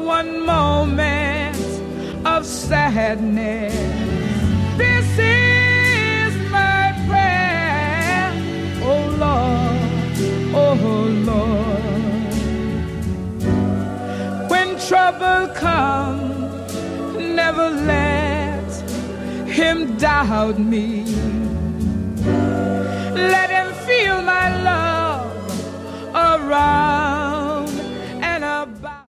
one moment of sadness. This is my prayer, oh Lord, oh Lord. When trouble comes, never let him doubt me.